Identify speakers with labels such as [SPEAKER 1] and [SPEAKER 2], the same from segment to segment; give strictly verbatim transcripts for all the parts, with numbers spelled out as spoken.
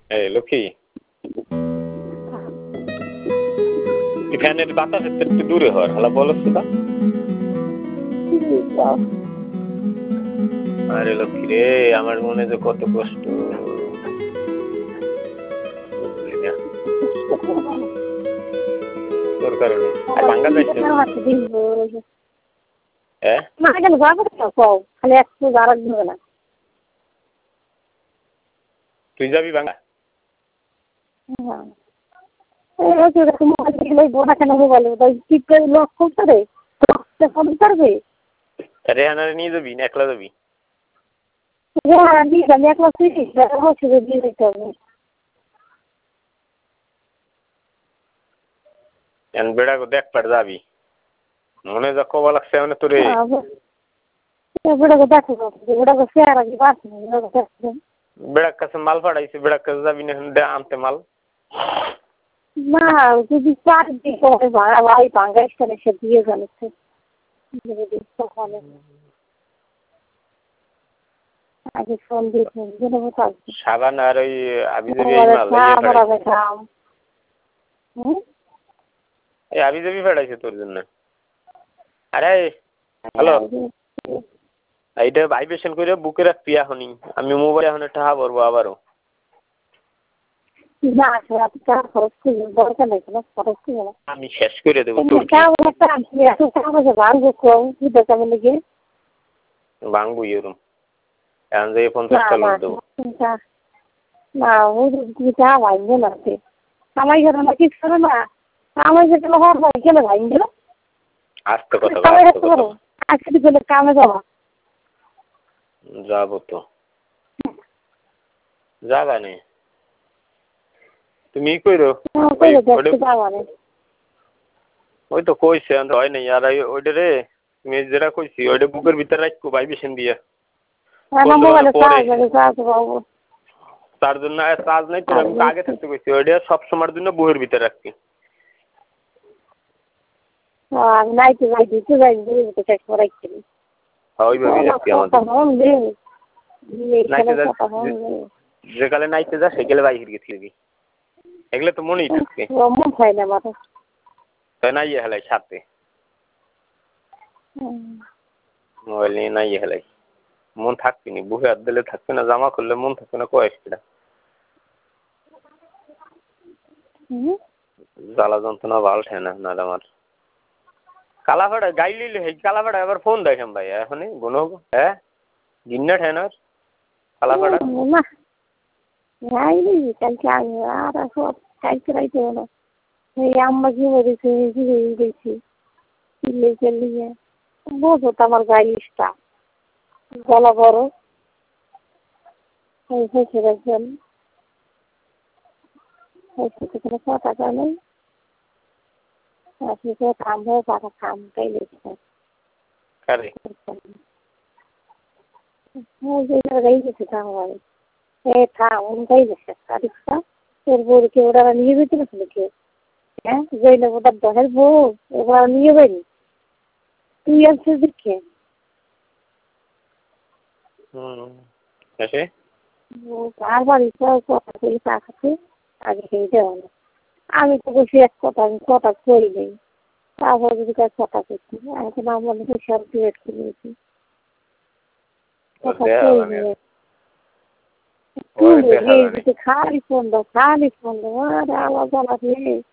[SPEAKER 1] এই লক্ষ্মী ফ্যানের বাতাস একটু দূরে হওয়ার হ্যালো বলো সুদা আরে লক্ষ্মী রে আমার মনে যে কত কষ্ট তোর কারণে আর ভাঙ্গা যাইছে হ্যাঁ না কেন যাবো খালি একটু যারা দিবে না তুই যাবি ভাঙ্গা হ্যাঁ বোনা কেন মোবাইল ঠিক করে লক করতে রে ফোন করবে রেহানারে নিয়ে যাবি না একলা যাবি হ্যাঁ নিয়ে যাবি একলা তুই হচ্ছে দিয়ে দিতে হবে বেড়াকে দেখ পার যাবি মনে যা কবা লাগছে মানে তোরে বেড়াকে দেখো বেড়াকে শেয়ার আগে বাস বেড়ার কাছে মাল পাঠাইছে বেড়ার কাছে যাবি না আনতে মাল না যদি চার দিকে ভাড়া ভাই বাঙ্গাইশ করে সে দিয়ে জানিচ্ছে আগে ফোন দিয়ে সাবান আর ওই আবিজাবি এই আবিজাবি পাঠাইছে তোর জন্য আরে হ্যালো এইটা ভাইব্রেশন করে বুকে রাখবি এখনই আমি মোবাইল এখন টাকা ভরবো আবারও আমি শেষ করে দেবো ভাঙবো এরম এখন যে পঞ্চাশটা লোক দেবো না ভাঙবো না কামাই করে না কিছু করে না কামাই গেলে হওয়ার গেলে ভাঙবে না আস্তে কথা আজকে গেলে কামে যাবো যাবো তো যাবা নেই তুমি কইরো ওই তো কইছে হয় নাই আর ওইটা রে তুমি যেটা কইছি ওইটা বুকের ভিতরে রাখবো ভাইব্রেশন দিয়ে তার জন্য চার্জ নাই তো আমি আগে থাকতে কইছি ওইটা সব সময়ের জন্য বুকের ভিতরে রাখছি যেকালে নাইতে যা সেকালে বাইরে গেছি এগুলো তো মনেই থাকছে নাই হেলাই সাথে মোবাইল নিয়ে নাই হেলাই মন থাকবে নি বুকে হাত দিলে থাকবে না জামা করলে মন থাকবে না কয়েকটা জ্বালা যন্ত্রণা ভালো ঠে না না আমার কালাফাড়া গাইলি কালাফাড়া এবার ফোন দেখেন ভাই এখনই গুনো হ্যাঁ গিন্না ঠেনার কালাফাড়া কালকে আর সব কালকে রাইতে হলো এই আম্মা কি বলেছে দেখছি চলিয়ে বোঝো তো আমার গাইলিসটা গলা বড় রাখবেন কোনো টাকা নেই আপনি তো কাম হয়ে টাকা কামটাই লিখছেন গেছে কাম বাড়ি এই থাম উনটাই গেছে তারিখটা তোর বউকে ওরা নিয়ে যেতে পারছিল কে হ্যাঁ জৈন ওটার দশের বউ ওরা নিয়ে যায়নি তুই আসছিস দেখে কার বাড়িতে কথা বলি টাকাতে আগে খেয়ে দেওয়া না আমি তো বসে এক কথা আমি কথা করি নেই তারপর যদি কাজ কথা করছি এখন আমার সব ডিলেট করে দিয়েছি কথা করি খালি ফোন দাও খালি ফোন দাও আরে আওয়াজ আলাদা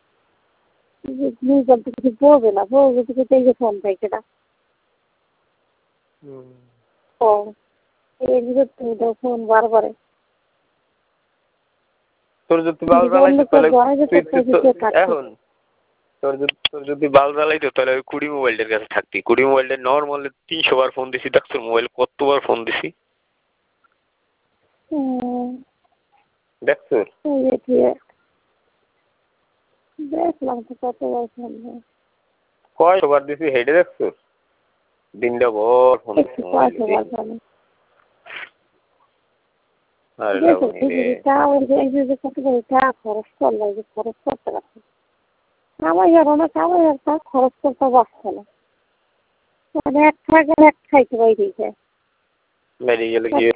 [SPEAKER 1] কিছু বলবে না বলবে থেকে ফোন পাই সেটা ও এই তুমি দাও ফোন বারবারে তোর যদি বাল জ্বালাইতো তাহলে এখন তোর যদি তোর যদি বাল জ্বালাইতো তাহলে ওই কুড়ি মোবাইলটার কাছে থাকতি কুড়ি মোবাইলটা নর্মাল তিনশো বার ফোন দিছি দেখছো মোবাইল কতবার ফোন দিছি দেখছো দেখলাম তো কতবার ফোন কয়বার দিছি হেডে দেখছো দিনটা ভর ফোন দিছি খরচ করলে খরচ করতে পারছি কামাই যাবো না কামাই একটা খরচ করতে পারছে না মানে এক টাকা এক খাইতে বাইরে যায় বাইরে গেলে